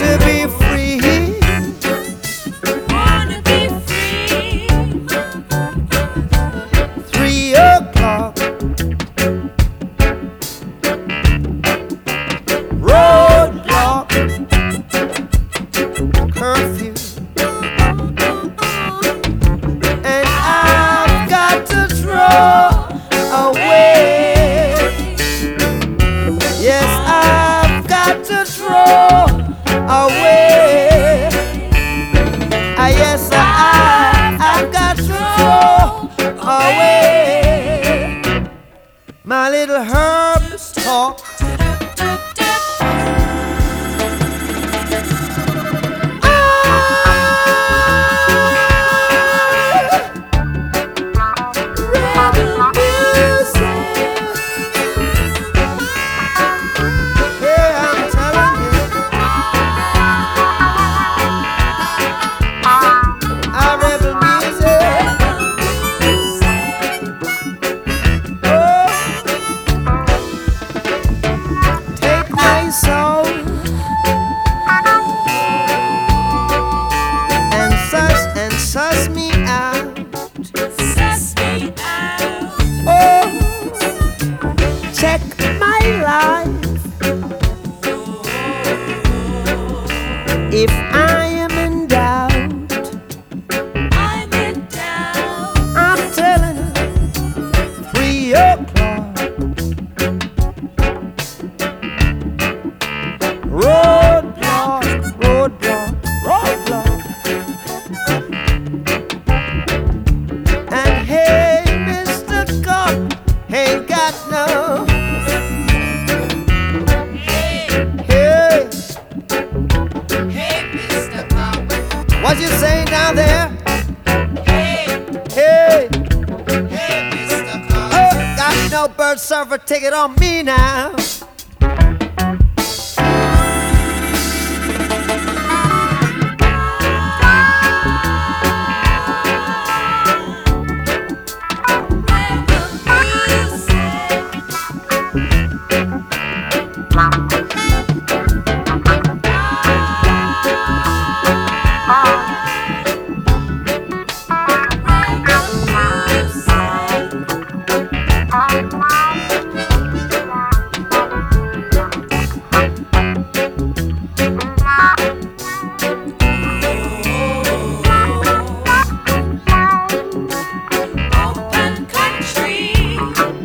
to be free. Wanna be free. 3 o'clock. Roadblock. Curfew. And I've got to draw away. Yes, I've got to draw away. Yes, I've got to draw away. My little herbs talk. Suss me out. Suss me out. Oh, check my life. If I am in doubt, I'm in doubt. I'm telling you, 3 o'clock. Roadblock, roadblock, roadblock. And hey, Mr. Cop, ain't got no. Hey, Hey, hey, Mr. Cop. what you saying down there? Hey, Hey, hey, Mr. Cop. oh, got no bird server ticket on me now. Open country.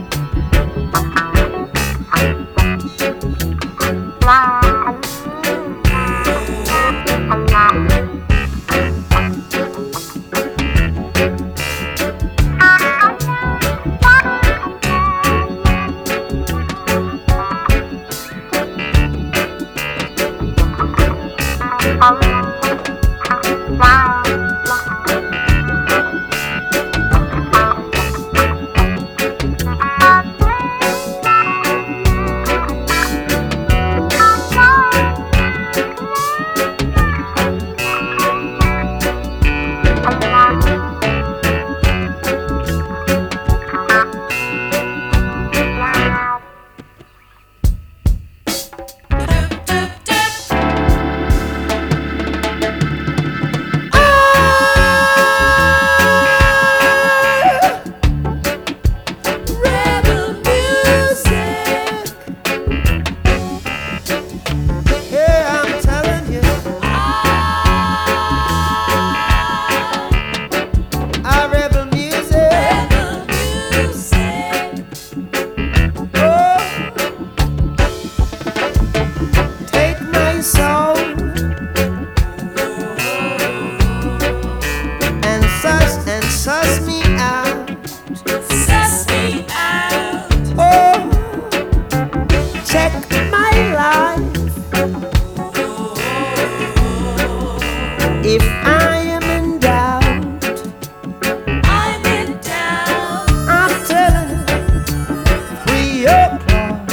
Rebel music. Yeah, I'm telling you, I rebel music. Oh, take my soul and suss me out. Suss me out. Oh, check my life. If I am in doubt, I'm in doubt. I'm telling you, 3 o'clock.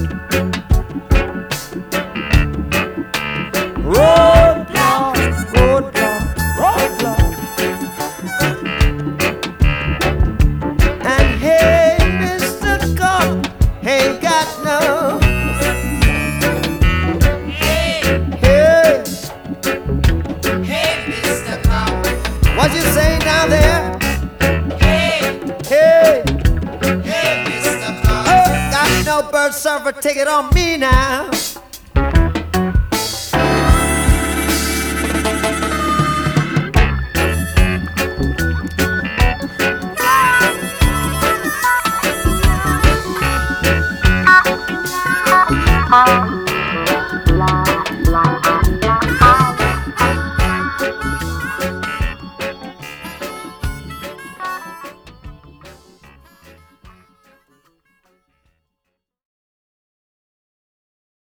Roadblock, roadblock, roadblock. And hey, Mr. Cop, ain't got no. Hey, Hey, bird surfer, take it on me now.